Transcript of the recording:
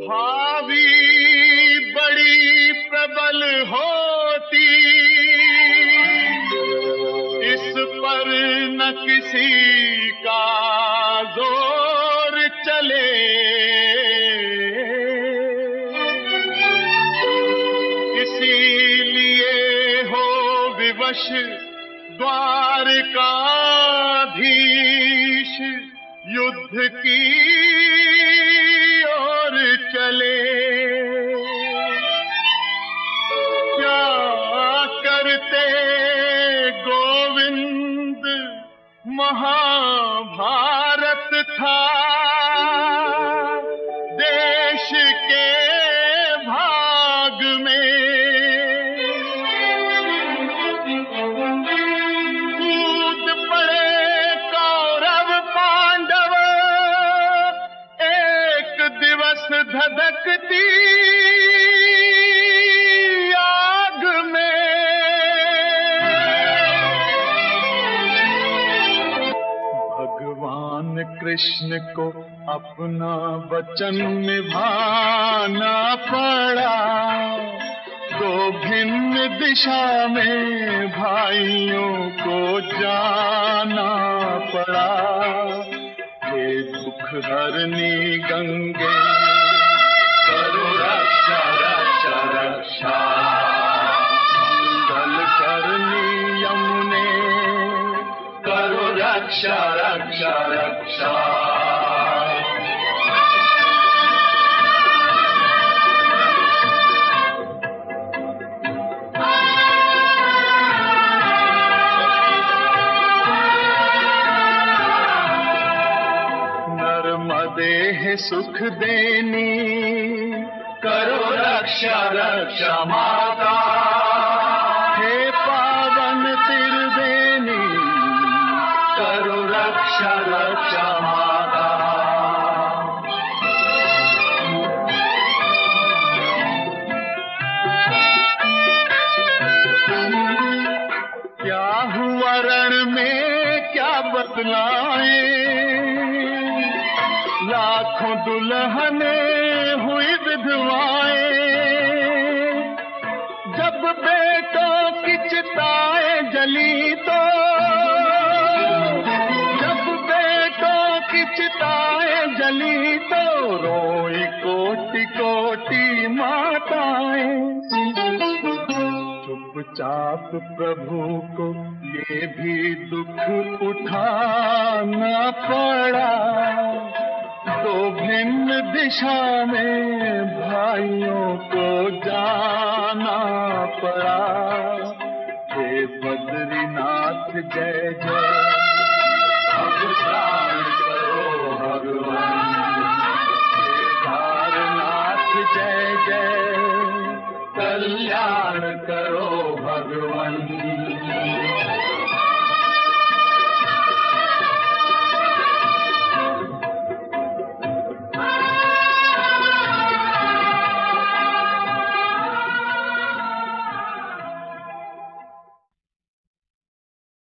भावी बड़ी प्रबल होती, इस पर न किसी का जोर चले। इसीलिए हो विवश द्वारकाधीश, युद्ध की ओर चले। क्या करते गोविंद, महाभारत था देश के भाग में। कूद पड़े कौरव पांडव एक दिवस धधकती आग में। भगवान कृष्ण को अपना वचन निभाना पड़ा, दो भिन्न दिशा में भाइयों को जाना पड़ा। हे दुख हरनी गंगे, करो रक्षा रक्षा रक्षा। मंगल करनी यमुने, करो रक्षा रक्षा रक्षा। नर्मदे सुख देनी, करो रक्षा रक्षा माता। हे पावन त्रिवेणी, करो रक्षा रक्षा माता। क्या हुआ रण में क्या बतलाएं, लाखों दुल्हने हुई विधवाएं। जब बेटों की चिताएं जली तो, जब बेटों की चिताएं जली तो रोई कोटि कोटि माताएं। चुपचाप प्रभु को ये भी दुख उठाना पड़ा, दो भिन्न दिशा में भाइयों को जाना पड़ा। हे बद्रीनाथ जय जय, अवतार करो भगवान। केदारनाथ जय जय, कल्याण करो भगवान।